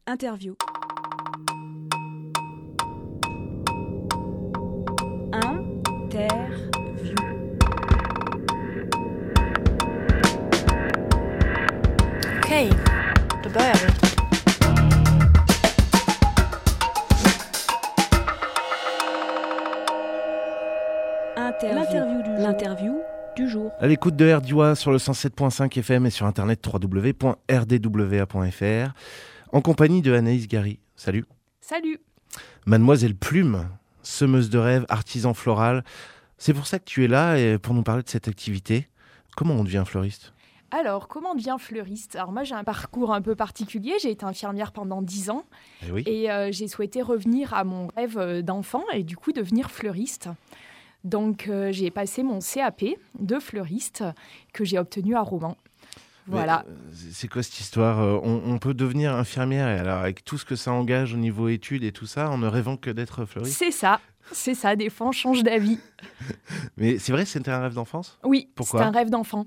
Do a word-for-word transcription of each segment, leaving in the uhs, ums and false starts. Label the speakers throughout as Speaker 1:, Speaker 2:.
Speaker 1: Interview. Interview.
Speaker 2: Okej, då börjar vi.
Speaker 1: Interview. L'interview du jour. L'interview du jour.
Speaker 3: À l'écoute de R D W A sur le cent sept virgule cinq F M et sur internet w w w point r d w a point f r en compagnie de Anaïs Gary. Salut.
Speaker 1: Salut.
Speaker 3: Mademoiselle Plume, semeuse de rêves, artisan floral. C'est pour ça que tu es là et pour nous parler de cette activité. Comment on devient fleuriste ?
Speaker 4: Alors, comment on devient fleuriste ? Alors moi, j'ai un parcours un peu particulier. J'ai été infirmière pendant dix ans
Speaker 3: Eh oui.
Speaker 4: et euh, j'ai souhaité revenir à mon rêve euh, d'enfant et du coup devenir fleuriste. Donc, euh, j'ai passé mon C A P de fleuriste que j'ai obtenu à Romans. Voilà.
Speaker 3: Mais, euh, c'est quoi cette histoire ? on, on peut devenir infirmière et alors avec tout ce que ça engage au niveau études et tout ça, en ne rêvant que d'être fleuriste ?
Speaker 4: C'est ça, c'est ça. Des fois, on change d'avis.
Speaker 3: Mais c'est vrai, c'était un rêve d'enfance ?
Speaker 4: Oui,
Speaker 3: Pourquoi ?
Speaker 4: c'était un rêve d'enfant.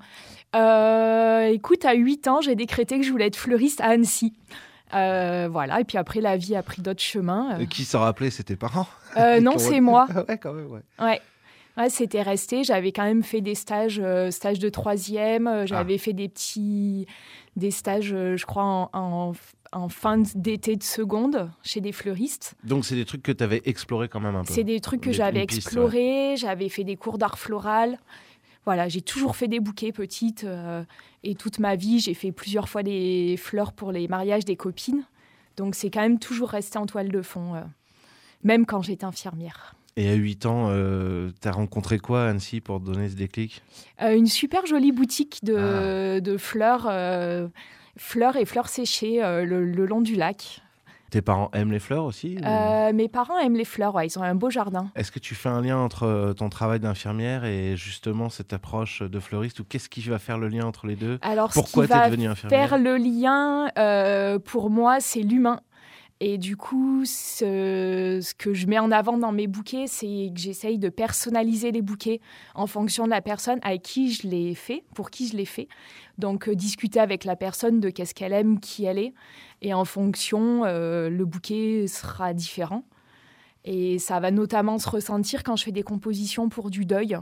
Speaker 4: Euh, écoute, à huit ans, j'ai décrété que je voulais être fleuriste à Annecy. Euh, voilà, et puis après, la vie a pris d'autres chemins.
Speaker 3: Et qui s'en rappelait ? C'était tes parents ?
Speaker 4: Euh, non, c'est moi.
Speaker 3: Ouais, quand même, ouais.
Speaker 4: Ouais. Ouais, c'était resté. J'avais quand même fait des stages, euh, stages de troisième. Euh, j'avais
Speaker 3: Ah.
Speaker 4: fait des petits, des stages, euh, je crois, en, en, en fin d'été de seconde chez des fleuristes.
Speaker 3: Donc c'est des trucs que tu avais explorés quand même un peu.
Speaker 4: C'est des trucs que
Speaker 3: Des-
Speaker 4: j'avais
Speaker 3: une piste,
Speaker 4: explorés. J'avais fait des cours d'art floral. Voilà, j'ai toujours fait des bouquets petites. euh, et toute ma vie, j'ai fait plusieurs fois des fleurs pour les mariages des copines. Donc c'est quand même toujours resté en toile de fond, euh, même quand j'étais infirmière.
Speaker 3: Et à huit ans, euh, t'as rencontré quoi à Annecy pour te donner ce déclic ?
Speaker 4: Euh, une super jolie boutique de, de fleurs, euh, fleurs et fleurs séchées euh, le, le long du lac.
Speaker 3: Tes parents aiment les fleurs aussi ou-
Speaker 4: Euh, mes parents aiment les fleurs, ouais, ils ont un beau jardin.
Speaker 3: Est-ce que tu fais un lien entre euh, ton travail d'infirmière et justement cette approche de fleuriste ou qu'est-ce qui va faire le lien entre les deux ?
Speaker 4: Alors,
Speaker 3: Pourquoi
Speaker 4: ce
Speaker 3: t'es
Speaker 4: qui va
Speaker 3: devenue infirmière ?
Speaker 4: faire le lien, euh, pour moi, c'est l'humain. Et du coup, ce, ce que je mets en avant dans mes bouquets, c'est que j'essaye de personnaliser les bouquets en fonction de la personne avec qui je les fais, pour qui je les fais. Donc, euh, discuter avec la personne de qu'est-ce qu'elle aime, qui elle est. Et en fonction, euh, le bouquet sera différent. Et ça va notamment se ressentir quand je fais des compositions pour du deuil,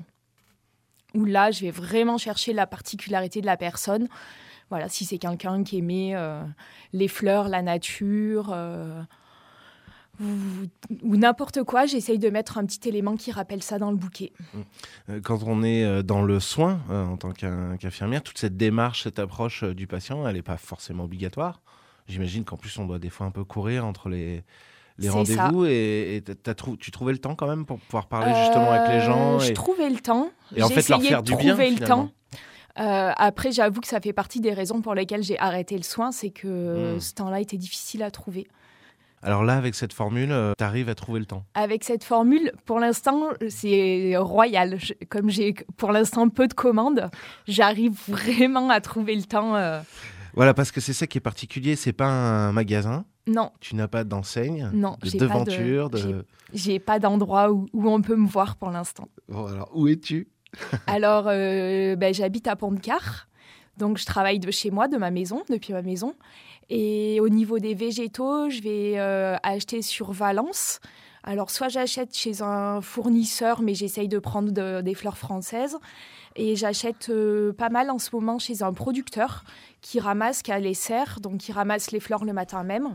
Speaker 4: où là, je vais vraiment chercher la particularité de la personne. Voilà, si c'est quelqu'un qui aimait euh, les fleurs, la nature, euh, ou, ou n'importe quoi, j'essaye de mettre un petit élément qui rappelle ça dans le bouquet.
Speaker 3: Euh, Quand on est euh, dans le soin euh, en tant qu'in- qu'infirmière, toute cette démarche, cette approche euh, du patient, elle n'est pas forcément obligatoire. J'imagine qu'en plus, on doit des fois un peu courir entre les, les
Speaker 4: C'est
Speaker 3: rendez-vous. Et, et t'as- t'as trou- tu trouvais le temps quand même pour pouvoir parler justement avec les gens
Speaker 4: Euh, Je
Speaker 3: et,
Speaker 4: trouvais le temps.
Speaker 3: et en
Speaker 4: J'ai
Speaker 3: fait leur
Speaker 4: essayé
Speaker 3: faire
Speaker 4: de
Speaker 3: du bien
Speaker 4: trouver le
Speaker 3: finalement.
Speaker 4: temps. Euh, après, j'avoue que ça fait partie des raisons pour lesquelles j'ai arrêté le soin, c'est que
Speaker 3: Mmh.
Speaker 4: ce temps-là était difficile à trouver.
Speaker 3: Alors là, avec cette formule, tu arrives à trouver le temps.
Speaker 4: Avec cette formule, pour l'instant, c'est royal. Je- comme j'ai pour l'instant peu de commandes, j'arrive vraiment à trouver le temps. euh,
Speaker 3: Voilà, parce que c'est ça qui est particulier, c'est pas un magasin,
Speaker 4: Non,
Speaker 3: tu n'as pas d'enseigne,
Speaker 4: non,
Speaker 3: de
Speaker 4: j'ai pas de-
Speaker 3: devanture, de...
Speaker 4: j'ai- j'ai pas d'endroit où, où on peut me voir pour l'instant.
Speaker 3: Bon, alors, où es-tu ?
Speaker 4: Alors, euh, ben, j'habite à Pont-de-Car, donc je travaille de chez moi, de ma maison, depuis ma maison. Et au niveau des végétaux, je vais euh, acheter sur Valence. Alors, soit j'achète chez un fournisseur, mais j'essaye de prendre de- des fleurs françaises. Et j'achète euh, pas mal en ce moment chez un producteur qui ramasse, qui a les serres, donc qui ramasse les fleurs le matin même.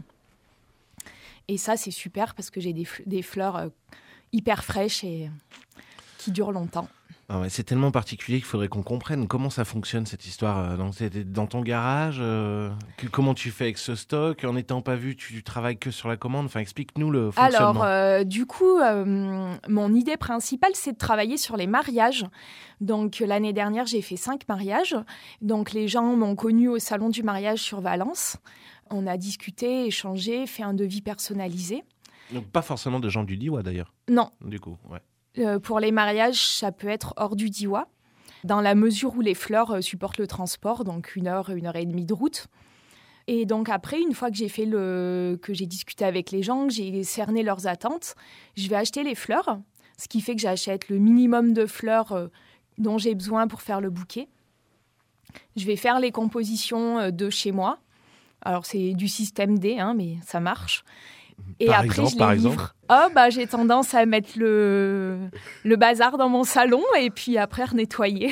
Speaker 4: Et ça, c'est super parce que j'ai des, fl- des fleurs euh, hyper fraîches et qui durent longtemps.
Speaker 3: Ah ouais, c'est tellement particulier qu'il faudrait qu'on comprenne comment ça fonctionne cette histoire. euh, Donc, t'es dans ton garage, euh, que- comment tu fais avec ce stock ? En n'étant pas vu, tu travailles que sur la commande. Enfin, explique-nous le fonctionnement.
Speaker 4: Alors, euh, du coup, euh, mon idée principale, c'est de travailler sur les mariages. Donc, l'année dernière, j'ai fait cinq mariages. Donc, les gens m'ont connue au salon du mariage sur Valence. On a discuté, échangé, fait un devis personnalisé.
Speaker 3: Donc, pas forcément de gens du Diois d'ailleurs,
Speaker 4: Non,
Speaker 3: du coup. Ouais.
Speaker 4: euh, pour les mariages, ça peut être hors du Diois, dans la mesure où les fleurs euh, supportent le transport, donc une heure, une heure et demie de route. Et donc après, une fois que j'ai fait le, que j'ai discuté avec les gens, que j'ai cerné leurs attentes, je vais acheter les fleurs, ce qui fait que j'achète le minimum de fleurs euh, dont j'ai besoin pour faire le bouquet. Je vais faire les compositions euh, de chez moi, Alors, c'est du système D, hein, mais ça marche. Et
Speaker 3: par
Speaker 4: après,
Speaker 3: exemple,
Speaker 4: je les
Speaker 3: par
Speaker 4: livre.
Speaker 3: exemple
Speaker 4: Oh, bah, j'ai tendance à mettre le, le bazar dans mon salon et puis après nettoyer.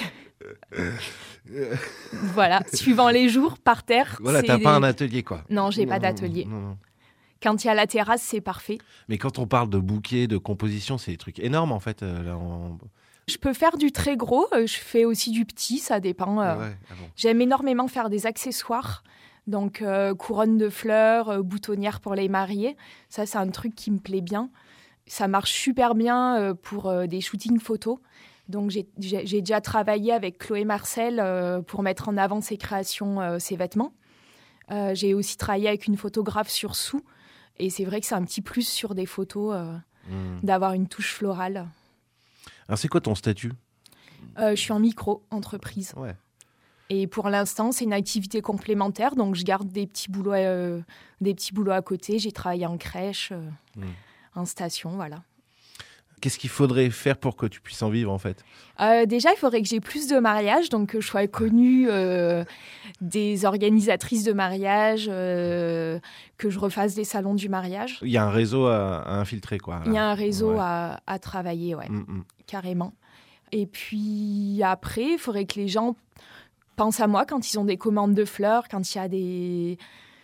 Speaker 4: Voilà, suivant les jours, par terre.
Speaker 3: Voilà,
Speaker 4: c'est
Speaker 3: t'as
Speaker 4: des...
Speaker 3: pas un atelier, quoi.
Speaker 4: Non, j'ai
Speaker 3: non,
Speaker 4: pas d'atelier.
Speaker 3: Non, non.
Speaker 4: Quand il y a la terrasse, c'est parfait.
Speaker 3: Mais quand on parle de bouquet, de composition, c'est des trucs énormes, en fait. Euh, là, on...
Speaker 4: Je peux faire du très gros, euh, je fais aussi du petit, ça dépend. euh.
Speaker 3: Ouais, ah bon.
Speaker 4: J'aime énormément faire des accessoires. Donc, euh, couronne de fleurs, euh, boutonnière pour les mariés. Ça, c'est un truc qui me plaît bien. Ça marche super bien euh, pour euh, des shootings photos. Donc, j'ai, j'ai, j'ai déjà travaillé avec Chloé Marcel euh, pour mettre en avant ses créations, euh, ses vêtements. Euh, j'ai aussi travaillé avec une photographe sur Sous. Et c'est vrai que c'est un petit plus sur des photos euh,
Speaker 3: Mmh.
Speaker 4: d'avoir une touche florale.
Speaker 3: Alors, c'est quoi ton statut ?
Speaker 4: Euh, je suis en micro-entreprise.
Speaker 3: Ouais.
Speaker 4: Et pour l'instant, c'est une activité complémentaire. Donc, je garde des petits boulots, euh, des petits boulots à côté. J'ai travaillé en crèche, euh,
Speaker 3: Mmh.
Speaker 4: en station, voilà.
Speaker 3: Qu'est-ce qu'il faudrait faire pour que tu puisses en vivre, en fait ?
Speaker 4: Euh, déjà, il faudrait que j'ai plus de mariages, donc que je sois connue euh, des organisatrices de mariage, euh, que je refasse des salons du mariage.
Speaker 3: Il y a un réseau à, à infiltrer, quoi.
Speaker 4: Il y a un réseau
Speaker 3: Ouais.
Speaker 4: à, à travailler, ouais,
Speaker 3: Mmh, mmh.
Speaker 4: carrément. Et puis après, il faudrait que les gens pensent à moi quand ils ont des commandes de fleurs, quand il y a des...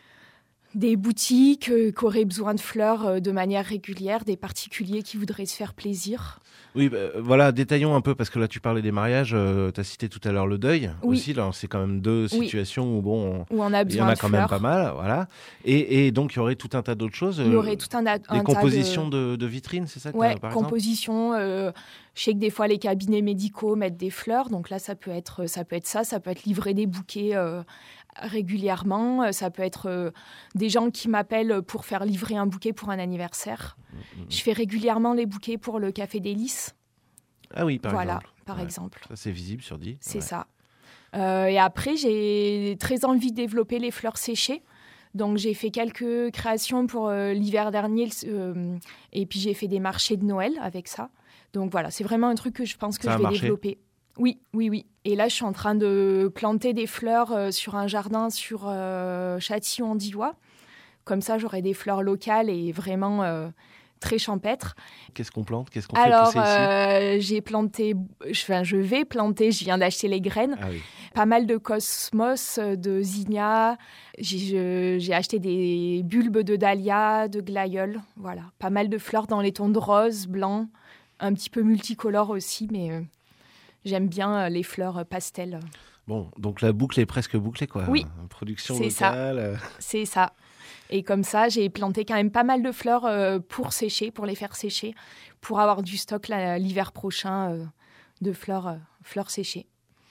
Speaker 4: des boutiques euh, qui auraient besoin de fleurs euh, de manière régulière, des particuliers qui voudraient se faire plaisir.
Speaker 3: Oui, bah, voilà, détaillons un peu, parce que là, tu parlais des mariages, euh, tu as cité tout à l'heure le deuil
Speaker 4: Oui.
Speaker 3: aussi. Là, c'est quand même deux
Speaker 4: Oui.
Speaker 3: situations où, bon, on-
Speaker 4: Où on a
Speaker 3: il y
Speaker 4: besoin
Speaker 3: en a
Speaker 4: de
Speaker 3: quand
Speaker 4: fleurs.
Speaker 3: même pas mal, voilà. Et, et donc, il y aurait tout un tas d'autres choses.
Speaker 4: Il y
Speaker 3: euh,
Speaker 4: aurait tout un, a- un
Speaker 3: Des
Speaker 4: tas
Speaker 3: compositions de... De, vitrines, c'est ça que
Speaker 4: Ouais,
Speaker 3: t'as, par exemple ?
Speaker 4: composition. euh, je sais que des fois, les cabinets médicaux mettent des fleurs. Donc là, ça peut être ça, peut être ça. Ça peut être livrer des bouquets euh, régulièrement. Euh, Ça peut être euh, des gens qui m'appellent pour faire livrer un bouquet pour un anniversaire.
Speaker 3: Mmh, mmh.
Speaker 4: Je fais régulièrement les bouquets pour le Café des Lys.
Speaker 3: Ah oui, par
Speaker 4: voilà,
Speaker 3: exemple.
Speaker 4: par
Speaker 3: Ouais.
Speaker 4: exemple.
Speaker 3: Ça, c'est visible sur dix.
Speaker 4: C'est
Speaker 3: Ouais.
Speaker 4: ça. Euh, et après, j'ai très envie de développer les fleurs séchées. Donc, j'ai fait quelques créations pour euh, l'hiver dernier. euh, et puis, j'ai fait des marchés de Noël avec ça. Donc, voilà, c'est vraiment un truc que je pense que
Speaker 3: Ça a
Speaker 4: je vais
Speaker 3: marché ?
Speaker 4: développer. Oui, oui, oui. Et là, je suis en train de planter des fleurs euh, sur un jardin sur euh, Châtillon-en-Diois. Comme ça, j'aurai des fleurs locales et vraiment euh, très champêtres.
Speaker 3: Qu'est-ce qu'on plante ? Qu'est-ce qu'on fait
Speaker 4: Alors,
Speaker 3: pousser ici ?
Speaker 4: euh, j'ai planté, enfin, je vais planter, je viens d'acheter les graines.
Speaker 3: Ah oui.
Speaker 4: Pas mal de cosmos, de zinnia. J'ai, je- j'ai acheté des bulbes de dahlia, de glaïeul. Voilà, pas mal de fleurs dans les tons de rose, blanc, un petit peu multicolore aussi, mais euh, j'aime bien euh, les fleurs pastel.
Speaker 3: Bon, donc la boucle est presque bouclée, quoi.
Speaker 4: Oui,
Speaker 3: Production
Speaker 4: c'est ça.
Speaker 3: locale. euh,
Speaker 4: C'est ça. Et comme ça, j'ai planté quand même pas mal de fleurs euh, pour sécher, pour les faire sécher, pour avoir du stock là, l'hiver prochain euh, de fleurs, euh, fleurs séchées.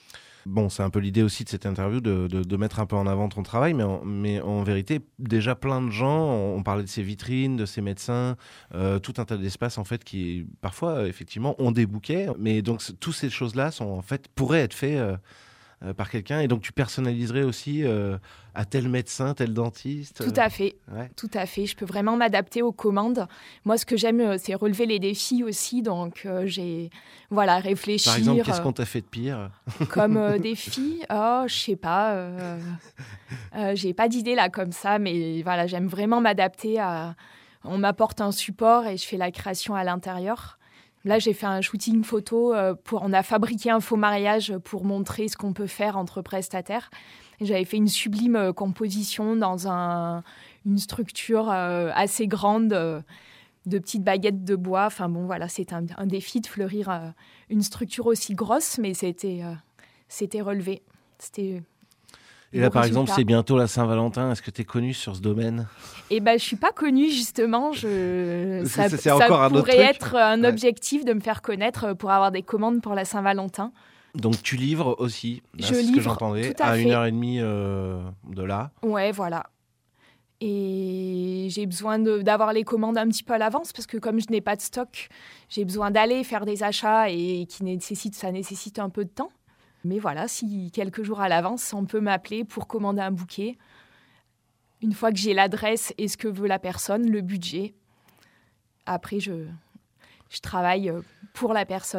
Speaker 3: Bon, c'est un peu l'idée aussi de cette interview, de, de, de mettre un peu en avant ton travail, mais en, mais en vérité, déjà plein de gens, on, on parlait de ces vitrines, de ces médecins, euh, tout un tas d'espaces en fait qui, parfois, euh, effectivement, ont des bouquets, mais donc c- toutes ces choses-là sont en fait pourraient être faites euh, euh, par quelqu'un, et donc tu personnaliserais aussi euh, à tel médecin, tel dentiste.
Speaker 4: Tout à fait.
Speaker 3: euh, ouais.
Speaker 4: Tout à fait. Je peux vraiment m'adapter aux commandes. Moi, ce que j'aime, euh, c'est relever les défis aussi. Donc, euh, j'ai voilà, réfléchir.
Speaker 3: Par exemple, qu'est-ce
Speaker 4: euh,
Speaker 3: qu'on t'a fait de pire ?
Speaker 4: Comme euh, défi, oh, je sais pas. Euh, euh, j'ai pas d'idée là comme ça, mais voilà, j'aime vraiment m'adapter à. On m'apporte un support et je fais la création à l'intérieur. Là, j'ai fait un shooting photo euh, pour. On a fabriqué un faux mariage pour montrer ce qu'on peut faire entre prestataires. Et j'avais fait une sublime euh, composition dans un, une structure euh, assez grande. euh, de petites baguettes de bois. Enfin bon, voilà, c'était un, un défi de fleurir euh, une structure aussi grosse, mais c'était, euh, c'était relevé. C'était.
Speaker 3: Et là,
Speaker 4: bon
Speaker 3: par
Speaker 4: résultat.
Speaker 3: exemple, c'est bientôt la Saint-Valentin. Est-ce que tu es connue sur ce domaine ?
Speaker 4: Et ben, je suis pas connue justement. Je,
Speaker 3: C'est-
Speaker 4: ça
Speaker 3: c'est- c'est
Speaker 4: ça
Speaker 3: encore un autre
Speaker 4: pourrait
Speaker 3: truc.
Speaker 4: être un
Speaker 3: Ouais.
Speaker 4: objectif de me faire connaître pour avoir des commandes pour la Saint-Valentin.
Speaker 3: Donc tu livres aussi, là,
Speaker 4: Je
Speaker 3: c'est ce que
Speaker 4: livre,
Speaker 3: j'entendais,
Speaker 4: tout à
Speaker 3: à
Speaker 4: fait.
Speaker 3: une heure et demie euh, de là.
Speaker 4: Ouais, voilà. Et j'ai besoin de- d'avoir les commandes un petit peu à l'avance parce que comme je n'ai pas de stock, j'ai besoin d'aller faire des achats et qui nécessite, ça nécessite un peu de temps. Mais voilà, si quelques jours à l'avance, on peut m'appeler pour commander un bouquet. Une fois que j'ai l'adresse et ce que veut la personne, le budget, après je, je travaille pour la personne.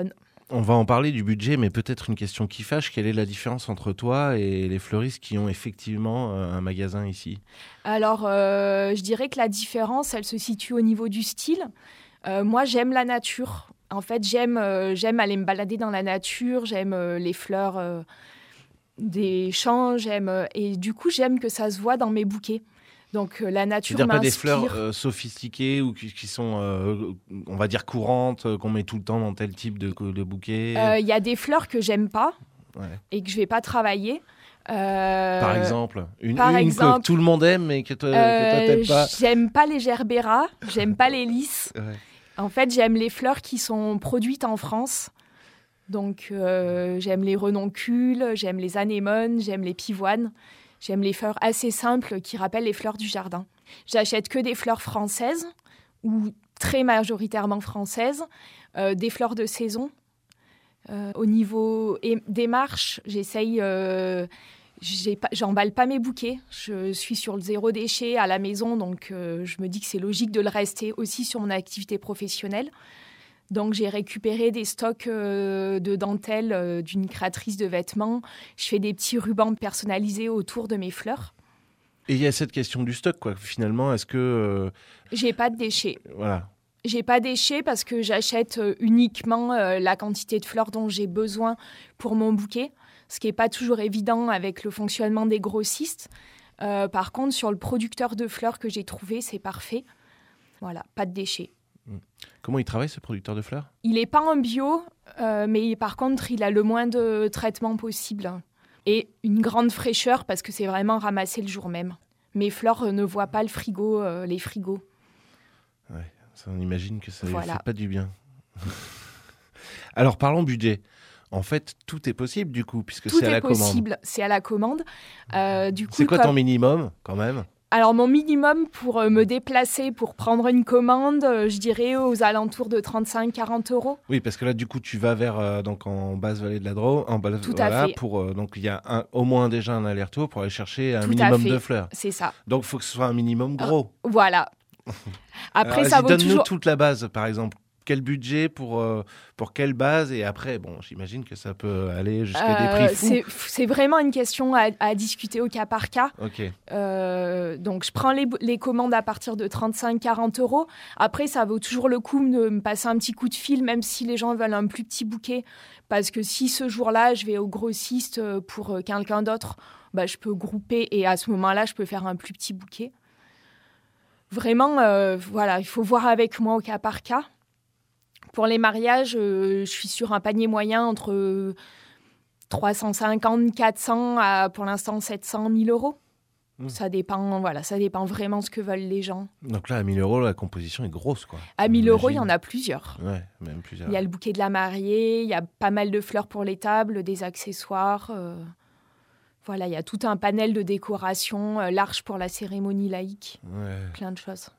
Speaker 3: On va en parler du budget, mais peut-être une question qui fâche. Quelle est la différence entre toi et les fleuristes qui ont effectivement euh, un magasin ici ?
Speaker 4: Alors, euh, je dirais que la différence, elle se situe au niveau du style. Euh, moi, j'aime la nature. En fait, j'aime, euh, j'aime aller me balader dans la nature, j'aime euh, les fleurs euh, des champs, j'aime, euh, et du coup, j'aime que ça se voit dans mes bouquets. Donc, euh, la nature
Speaker 3: C'est-à-dire
Speaker 4: m'inspire.
Speaker 3: pas des fleurs euh, sophistiquées ou qui, qui sont, euh, on va dire, courantes, euh, qu'on met tout le temps dans tel type de, de bouquet.
Speaker 4: Il euh, y a des fleurs que j'aime pas
Speaker 3: ouais.
Speaker 4: et que je vais pas travailler. Euh,
Speaker 3: par exemple, une,
Speaker 4: par
Speaker 3: une
Speaker 4: exemple,
Speaker 3: que tout le monde aime mais que toi,
Speaker 4: euh,
Speaker 3: que toi t'aimes pas.
Speaker 4: J'aime pas les gerbéras, j'aime pas les lys.
Speaker 3: Ouais.
Speaker 4: En fait, j'aime les fleurs qui sont produites en France. Donc, euh, j'aime les renoncules, j'aime les anémones, j'aime les pivoines. J'aime les fleurs assez simples qui rappellent les fleurs du jardin. J'achète que des fleurs françaises ou très majoritairement françaises, euh, des fleurs de saison. Euh, au niveau démarche, j'essaye... Euh, J'ai pas, j'emballe pas mes bouquets. Je suis sur le zéro déchet à la maison, donc euh, je me dis que c'est logique de le rester aussi sur mon activité professionnelle. Donc j'ai récupéré des stocks euh, de dentelle euh, d'une créatrice de vêtements. Je fais des petits rubans personnalisés autour de mes fleurs.
Speaker 3: Et il y a cette question du stock, quoi. Finalement, est-ce que... Euh...
Speaker 4: J'ai pas de déchets.
Speaker 3: Voilà.
Speaker 4: J'ai pas de déchets parce que j'achète euh, uniquement euh, la quantité de fleurs dont j'ai besoin pour mon bouquet. Ce qui n'est pas toujours évident avec le fonctionnement des grossistes. Euh, par contre, sur le producteur de fleurs que j'ai trouvé, c'est parfait. Voilà, pas de déchets.
Speaker 3: Comment il travaille, ce producteur de fleurs ?
Speaker 4: Il n'est pas en bio, euh, mais par contre, il a le moins de traitement possible. Et une grande fraîcheur, parce que c'est vraiment ramassé le jour même. Mes fleurs euh, ne voient pas le frigo, euh, les frigos.
Speaker 3: Ouais, ça, on imagine que ça ne
Speaker 4: voilà.
Speaker 3: fait pas du bien. Alors, parlons budget. En fait, tout est possible du coup, puisque
Speaker 4: tout
Speaker 3: c'est à la commande. Tout est
Speaker 4: possible, c'est à la commande. Euh, du coup,
Speaker 3: c'est quoi
Speaker 4: comme...
Speaker 3: ton minimum, quand même ?
Speaker 4: Alors, mon minimum pour euh, me déplacer, pour prendre une commande, euh, je dirais aux alentours de trente-cinq à quarante euros.
Speaker 3: Oui, parce que là, du coup, tu vas vers, euh, donc en basse vallée de la Drôme, en bas,
Speaker 4: Tout
Speaker 3: voilà,
Speaker 4: à fait.
Speaker 3: Pour, euh, donc, il y a un, au moins déjà un aller-retour pour aller chercher un
Speaker 4: Tout
Speaker 3: minimum
Speaker 4: à fait.
Speaker 3: de fleurs.
Speaker 4: C'est ça.
Speaker 3: Donc, il faut que ce soit un minimum gros.
Speaker 4: Euh, voilà. Après,
Speaker 3: Alors,
Speaker 4: ça vaut
Speaker 3: donne-nous
Speaker 4: toujours...
Speaker 3: toute la base, par exemple. Quel budget pour, euh, pour quelle base ? Et après, bon, j'imagine que ça peut aller jusqu'à
Speaker 4: euh,
Speaker 3: des prix fous.
Speaker 4: C'est, c'est vraiment une question à, à discuter au cas par cas.
Speaker 3: Ok.
Speaker 4: Euh, donc, je prends les, les commandes à partir de trente-cinq à quarante euros. Après, ça vaut toujours le coup de me passer un petit coup de fil, même si les gens veulent un plus petit bouquet. Parce que si ce jour-là, je vais au grossiste pour quelqu'un d'autre, bah, je peux grouper et à ce moment-là, je peux faire un plus petit bouquet. Vraiment, euh, voilà, il faut voir avec moi au cas par cas. Pour les mariages, euh, je suis sur un panier moyen entre euh, trois cent cinquante, quatre cents à pour l'instant sept cents, mille euros. Mmh. Ça dépend, voilà, ça dépend vraiment ce que veulent les gens.
Speaker 3: Donc là, à mille euros, la composition est grosse, quoi.
Speaker 4: À mille euros, il y en a plusieurs.
Speaker 3: Ouais, même plusieurs.
Speaker 4: Il y a le bouquet de la mariée, il y a pas mal de fleurs pour les tables, des accessoires. Euh, voilà, il y a tout un panel de décoration, euh, l'arche pour la cérémonie laïque.
Speaker 3: Ouais.
Speaker 4: Plein de choses.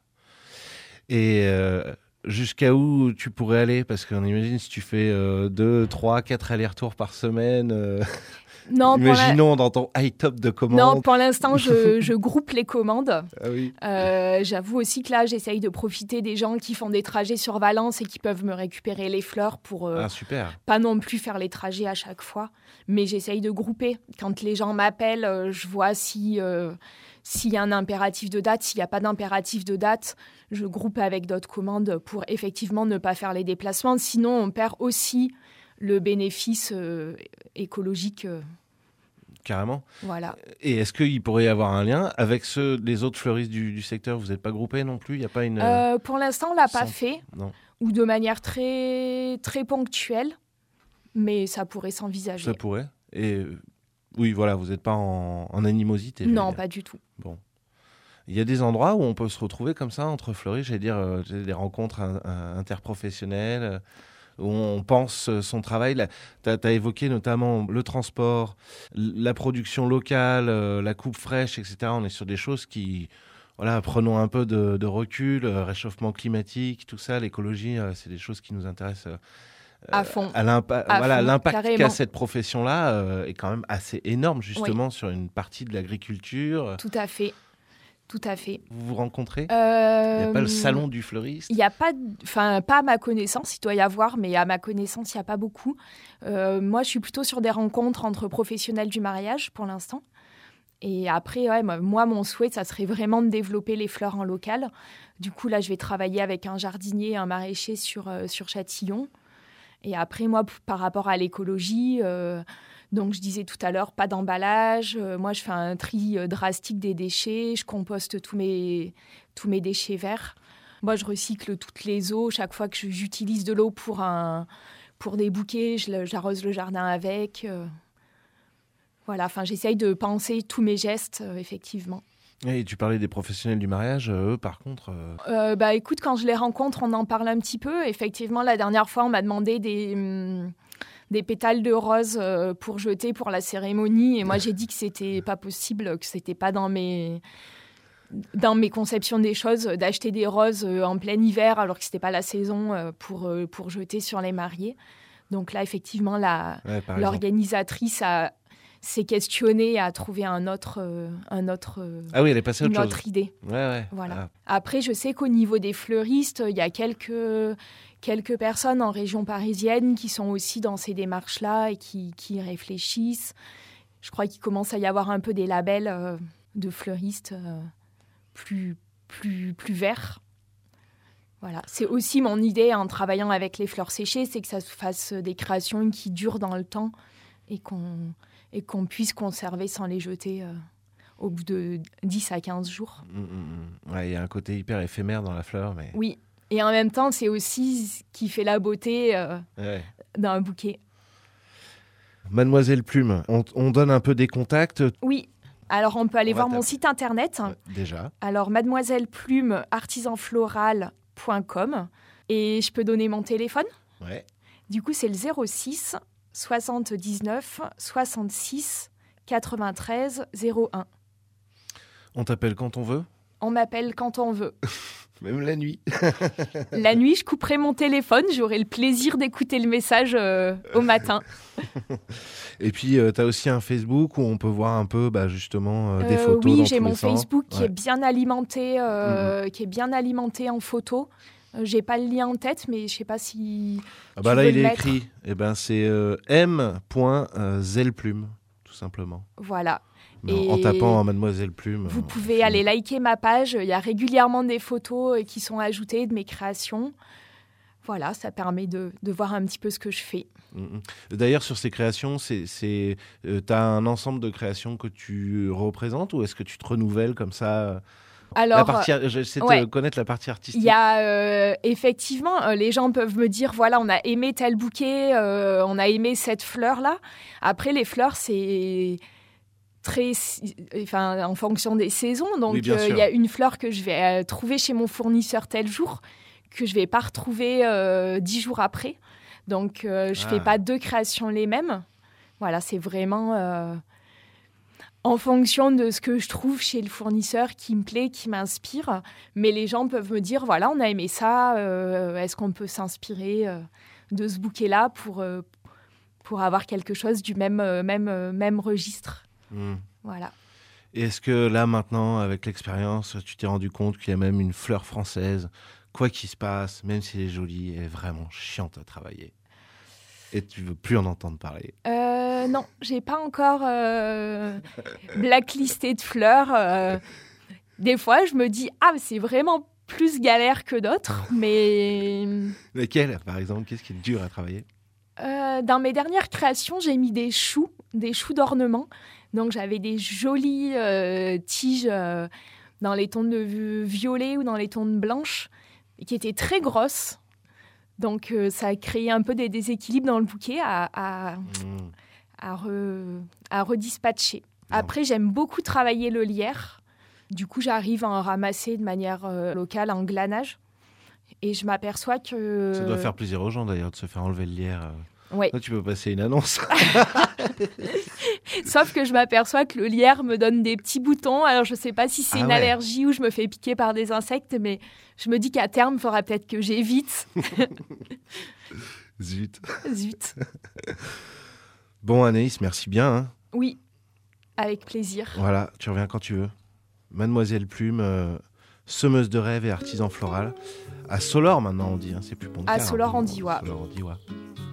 Speaker 3: Et... Euh... Jusqu'à où tu pourrais aller ? Parce qu'on imagine si tu fais euh, deux, trois, quatre allers-retours par semaine. Euh...
Speaker 4: Non,
Speaker 3: Imaginons
Speaker 4: la...
Speaker 3: dans ton high top de commandes.
Speaker 4: Non, pour l'instant, je, je groupe les commandes.
Speaker 3: Ah oui.
Speaker 4: Euh, j'avoue aussi que là, j'essaye de profiter des gens qui font des trajets sur Valence et qui peuvent me récupérer les fleurs pour euh,
Speaker 3: ah, super.
Speaker 4: Pas non plus faire les trajets à chaque fois. Mais j'essaye de grouper. Quand les gens m'appellent, euh, je vois si... Euh, S'il y a un impératif de date, s'il n'y a pas d'impératif de date, je groupe avec d'autres commandes pour effectivement ne pas faire les déplacements. Sinon, on perd aussi le bénéfice euh, écologique. Euh.
Speaker 3: Carrément.
Speaker 4: Voilà.
Speaker 3: Et est-ce qu'il pourrait y avoir un lien avec ceux, les autres fleuristes du, du secteur ? Vous n'êtes pas groupés non plus ? Il y a pas une...
Speaker 4: euh, Pour l'instant, on ne l'a
Speaker 3: Sans...
Speaker 4: pas fait.
Speaker 3: Non.
Speaker 4: Ou de manière très, très ponctuelle. Mais ça pourrait s'envisager.
Speaker 3: Ça pourrait. Et... Oui, voilà, vous n'êtes pas en, en animosité.
Speaker 4: Non, pas du tout.
Speaker 3: Bon. Il y a des endroits où on peut se retrouver comme ça, entre fleuristes, j'allais dire, euh, des rencontres in, in, interprofessionnelles, euh, où on pense son travail. Tu as évoqué notamment le transport, la production locale, euh, la coupe fraîche, et cetera. On est sur des choses qui... Voilà, prenons un peu de, de recul, euh, réchauffement climatique, tout ça, l'écologie, euh, c'est des choses qui nous intéressent... Euh,
Speaker 4: À fond.
Speaker 3: À l'impa-
Speaker 4: à
Speaker 3: voilà,
Speaker 4: fond,
Speaker 3: l'impact
Speaker 4: carrément.
Speaker 3: qu'a cette profession-là euh, est quand même assez énorme, justement,
Speaker 4: oui.
Speaker 3: sur une partie de l'agriculture.
Speaker 4: Tout à fait. tout à fait.
Speaker 3: Vous vous rencontrez ?
Speaker 4: Euh,
Speaker 3: Il n'y a pas le salon du fleuriste ?
Speaker 4: Il n'y a pas, enfin pas à ma connaissance, il doit y avoir, mais à ma connaissance, il n'y a pas beaucoup. Euh, moi, je suis plutôt sur des rencontres entre professionnels du mariage pour l'instant. Et après, ouais, moi, mon souhait, ça serait vraiment de développer les fleurs en local. Du coup, là, je vais travailler avec un jardinier, un maraîcher sur, euh, sur Châtillon. Et après, moi, p- par rapport à l'écologie, euh, donc je disais tout à l'heure, pas d'emballage. Euh, moi, je fais un tri euh, drastique des déchets. Je composte tous mes, tous mes déchets verts. Moi, je recycle toutes les eaux. Chaque fois que je- j'utilise de l'eau pour, un, pour des bouquets, je le- j'arrose le jardin avec. Euh, voilà, enfin, j'essaye de penser tous mes gestes, euh, effectivement.
Speaker 3: Et tu parlais des professionnels du mariage, eux, par contre... euh,
Speaker 4: Euh, bah, écoute, quand je les rencontre, on en parle un petit peu. Effectivement, la dernière fois, on m'a demandé des, hum, des pétales de rose euh, pour jeter pour la cérémonie. Et moi, j'ai dit que c'était pas possible, que c'était pas dans mes, dans mes conceptions des choses, d'acheter des roses euh, en plein hiver, alors que c'était pas la saison euh, pour, euh, pour jeter sur les mariés. Donc là, effectivement, la,
Speaker 3: ouais, par exemple.
Speaker 4: l'organisatrice a, s'est questionnée et a trouvé un autre, euh, un autre, euh,
Speaker 3: Ah oui, elle est passée à
Speaker 4: une
Speaker 3: autre
Speaker 4: autre
Speaker 3: chose.
Speaker 4: idée.
Speaker 3: Ouais, ouais.
Speaker 4: Voilà.
Speaker 3: Ah.
Speaker 4: Après, je sais qu'au niveau des fleuristes, il y a quelques, quelques personnes en région parisienne qui sont aussi dans ces démarches-là et qui, qui réfléchissent. Je crois qu'il commence à y avoir un peu des labels euh, de fleuristes euh, plus, plus, plus verts. Voilà. C'est aussi mon idée en travaillant avec les fleurs séchées, c'est que ça se fasse des créations qui durent dans le temps et qu'on, et qu'on puisse conserver sans les jeter euh, au bout de dix à quinze jours.
Speaker 3: Mm, mm, mm. Ouais, il y a un côté hyper éphémère dans la fleur, mais...
Speaker 4: Oui, et en même temps, c'est aussi ce qui fait la beauté euh,
Speaker 3: Ouais.
Speaker 4: d'un bouquet.
Speaker 3: Mademoiselle Plume, on, on donne un peu des contacts.
Speaker 4: Oui, alors on peut aller
Speaker 3: On va
Speaker 4: voir mon
Speaker 3: taper.
Speaker 4: site internet.
Speaker 3: Ouais, déjà.
Speaker 4: Alors, mademoiselle plume artisan floral point com et je peux donner mon téléphone.
Speaker 3: Ouais.
Speaker 4: Du coup, c'est le zéro six soixante-dix-neuf soixante-six quatre-vingt-treize zéro un.
Speaker 3: On t'appelle quand on veut,
Speaker 4: On m'appelle quand on veut.
Speaker 3: même la nuit.
Speaker 4: La nuit, je couperai mon téléphone, j'aurai le plaisir d'écouter le message euh, au matin.
Speaker 3: Et puis, tu as aussi un Facebook où on peut voir un peu, bah, justement, euh, des
Speaker 4: Euh,
Speaker 3: photos
Speaker 4: oui,
Speaker 3: dans
Speaker 4: j'ai
Speaker 3: tous
Speaker 4: mon
Speaker 3: les sens.
Speaker 4: Facebook qui
Speaker 3: Ouais.
Speaker 4: est bien alimenté, euh, qui est bien alimenté en photos. Euh, j'ai pas le lien en tête, mais je sais pas si.
Speaker 3: Ah bah
Speaker 4: tu
Speaker 3: là,
Speaker 4: veux
Speaker 3: il
Speaker 4: le
Speaker 3: est
Speaker 4: mettre.
Speaker 3: écrit. Eh ben, c'est euh, m.zelplume, tout simplement.
Speaker 4: Voilà.
Speaker 3: Mais en-
Speaker 4: Et
Speaker 3: En tapant Mademoiselle Plume.
Speaker 4: Vous
Speaker 3: euh,
Speaker 4: pouvez
Speaker 3: c'est-
Speaker 4: aller liker ma page. Il y a régulièrement des photos euh, qui sont ajoutées de mes créations. Voilà, ça permet de, de voir un petit peu ce que je fais.
Speaker 3: Mm, mm. D'ailleurs, sur ces créations, c'est, c'est, euh, t'as un ensemble de créations que tu représentes ou est-ce que tu te renouvelles comme ça
Speaker 4: Alors,
Speaker 3: la partie, J'essaie de
Speaker 4: ouais.
Speaker 3: connaître la partie artistique.
Speaker 4: il y a euh, effectivement, euh, les gens peuvent me dire, voilà, on a aimé tel bouquet, euh, on a aimé cette fleur-là. Après, les fleurs, c'est très, enfin, en fonction des saisons. Donc,
Speaker 3: Oui, bien
Speaker 4: euh, il
Speaker 3: sûr.
Speaker 4: y a une fleur que je vais euh, trouver chez mon fournisseur tel jour que je vais pas retrouver euh, dix jours après. Donc, euh, je
Speaker 3: Ah.
Speaker 4: fais pas deux créations les mêmes. Voilà, c'est vraiment euh, en fonction de ce que je trouve chez le fournisseur qui me plaît, qui m'inspire. Mais les gens peuvent me dire, voilà, on a aimé ça. euh, est-ce qu'on peut s'inspirer euh, de ce bouquet-là pour, euh, pour avoir quelque chose du même, euh, même, euh, même registre.
Speaker 3: Mm.
Speaker 4: Voilà.
Speaker 3: Et est-ce que là, maintenant, avec l'expérience, tu t'es rendu compte qu'il y a même une fleur française, quoi qu'il se passe, même si elle est jolie, elle est vraiment chiante à travailler et tu veux plus en entendre parler?
Speaker 4: Euh, non, j'ai pas encore euh, blacklisté de fleurs. euh. Des fois, je me dis, ah, mais c'est vraiment plus galère que d'autres. Mais
Speaker 3: Lesquelles, par exemple? Qu'est-ce qui est dur à travailler?
Speaker 4: euh, dans mes dernières créations, j'ai mis des choux, des choux d'ornement. Donc, j'avais des jolies euh, tiges euh, dans les tons de violet ou dans les tons de blanche, qui étaient très grosses. Donc, euh, ça a créé un peu des déséquilibres dans le bouquet à, à,
Speaker 3: Mm.
Speaker 4: à, re- à redispatcher. Après, j'aime beaucoup travailler le lierre. Du coup, j'arrive à en ramasser de manière euh, locale, en glanage. Et je m'aperçois que...
Speaker 3: Ça doit faire plaisir aux gens, d'ailleurs, de se faire enlever le lierre. euh.
Speaker 4: Ouais.
Speaker 3: Là, tu peux passer une annonce.
Speaker 4: Sauf que je m'aperçois que le lierre me donne des petits boutons. Alors, je ne sais pas si c'est
Speaker 3: Ah
Speaker 4: une
Speaker 3: ouais.
Speaker 4: allergie ou je me fais piquer par des insectes, mais je me dis qu'à terme, il faudra peut-être que j'évite.
Speaker 3: Zut.
Speaker 4: Zut.
Speaker 3: Bon, Anaïs, merci bien. hein.
Speaker 4: Oui, avec plaisir.
Speaker 3: Voilà, tu reviens quand tu veux. Mademoiselle Plume, euh, semeuse de rêves et artisan floral. À Solor maintenant on dit, hein, c'est plus Pontcar.
Speaker 4: À Solor on dit, ouais.
Speaker 3: Solor on dit, ouais.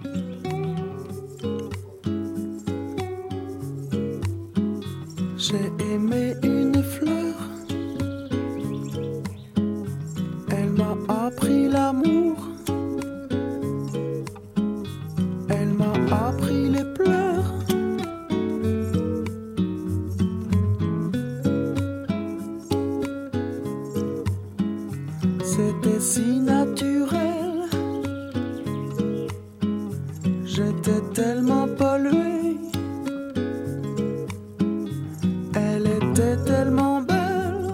Speaker 5: J'ai aimé une fleur, elle m'a appris l'amour, elle m'a appris les pleurs. C'était si naturel, j'étais tellement pollué. Tellement belle,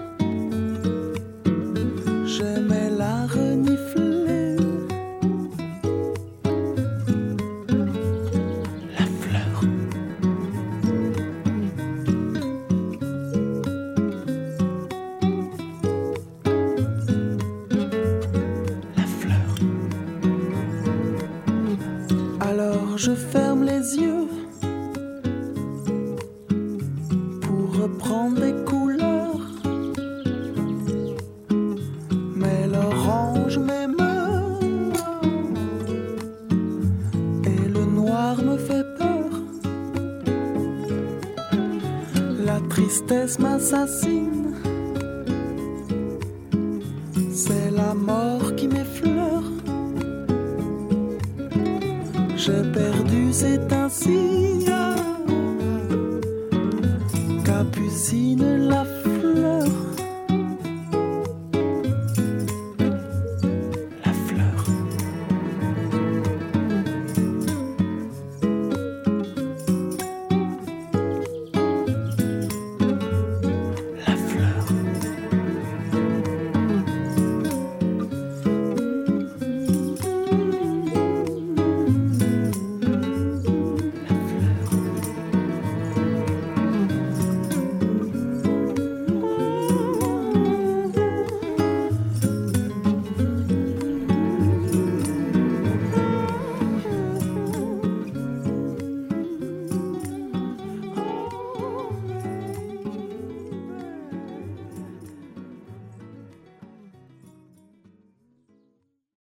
Speaker 5: j'aimais la renifler. La fleur. La fleur. Alors je ferme les yeux. Reprendre des couleurs, mais l'orange m'émeut et le noir me fait peur. La tristesse m'assassine, c'est la mort qui m'effleure. J'ai perdu, c'est ainsi. Capucine la